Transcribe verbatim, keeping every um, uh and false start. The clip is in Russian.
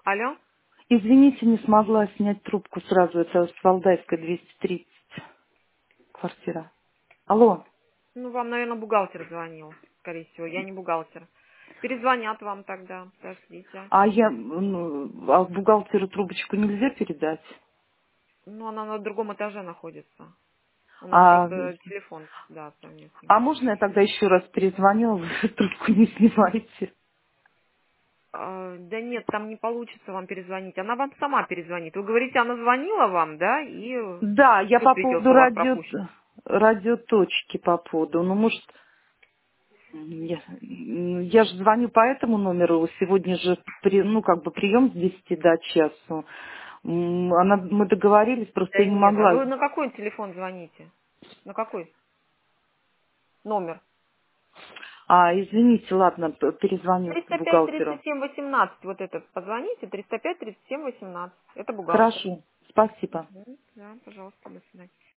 Алло? Извините, не смогла снять трубку сразу. Это с Валдайской двести тридцать квартира. Алло. Ну, вам, наверное, бухгалтер звонил, скорее всего. Я не бухгалтер. Перезвонят вам тогда. Подождите. А я, ну, а бухгалтеру трубочку нельзя передать? Ну, она на другом этаже находится. У нас А, просто телефон, да, совместный. а можно я тогда еще раз перезвонила, вы трубку не снимаете? А, да нет, там не получится вам перезвонить. Она вам сама перезвонит. Вы говорите, она звонила вам, да, и Да, я тут по ведется поводу у вас радио, пропущен. радиоточки по поводу. Ну, может, я, я же звоню по этому номеру. Сегодня же, при, ну, как бы прием с десяти до часу. М, Она, мы договорились, просто Да я не нет, а могла. вы на какой телефон звоните? На какой номер? А, извините, ладно, п- перезвоню триста пять тридцать бухгалтеру. семь восемнадцать, вот этот, позвоните, триста пять тридцать семь восемнадцать. Это бухгалтер. Хорошо, спасибо. Мгм. Да, пожалуйста, до свидания.